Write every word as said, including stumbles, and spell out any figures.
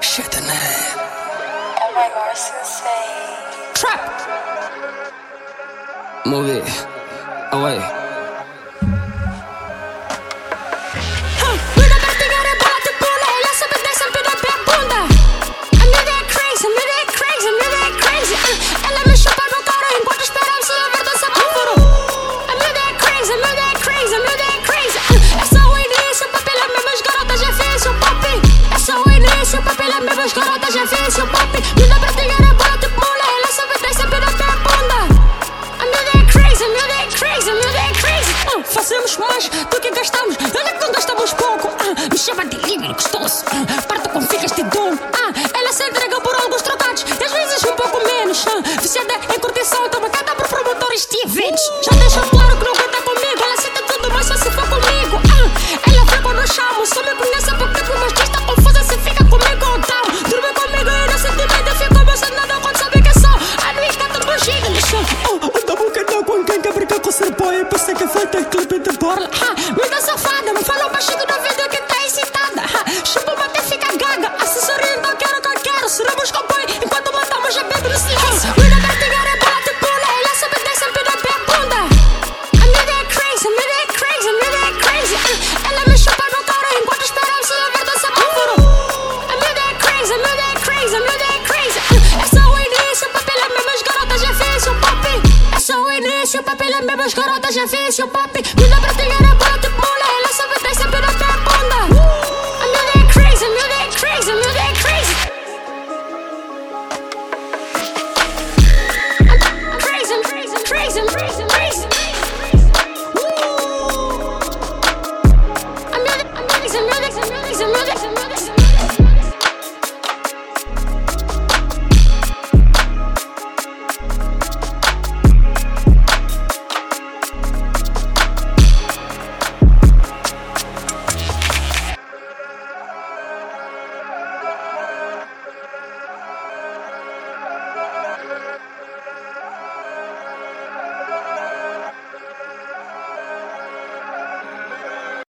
Shit the name. Oh my god, sensei. Trap. Move it away. As garotas já vêem seu papi. Me dá pra pegar a bola tipo mula. Ela só vai descer pela tua bunda. A miúda é crazy, a miúda é crazy, a miúda é crazy. uh, Fazemos mais do que gastamos. Olha que não gastamos pouco. uh, Me chama de livre, gostoso. uh, Parto com ficas de dono. uh, Ela se entrega por alguns trocados e às vezes um pouco menos. uh, Viciada em curtição, toma cada por promotores de eventos. Já deixa claro que não canta comigo. Ela sente tudo, mas só se for comigo. uh, Ela vê quando eu chamo. Só me conhece há pouco tempo, mas diz tá confusa se fica comigo ou tal. Dorme comigo e não sente medo. Fico emocionado nada quando sabe que sou a Luís Gato do Giga. Anda boca com quem quer brincar com ser boy. Pensei que foi ter clipe de borla. Me dá safada, me fala baixinho no vídeo que tá excitada. Chupa uma até fica gaga. Assessoria então quero que eu quero. Seremos comboio enquanto matamos já bebe no silêncio. Me dá pra pegar a bola de pula. Ela só me desce sempre da minha bunda. A miúda é crazy, a miúda é crazy, a miúda é crazy. Ela me chupa no cara enquanto esperamos a ver do semáforo. A miúda é crazy, a miúda é crazy, a miúda é crazy. É só o início, papel mesmo, as garotas já fez o papi. É só o início, papel mesmo, as garotas já fez o papi.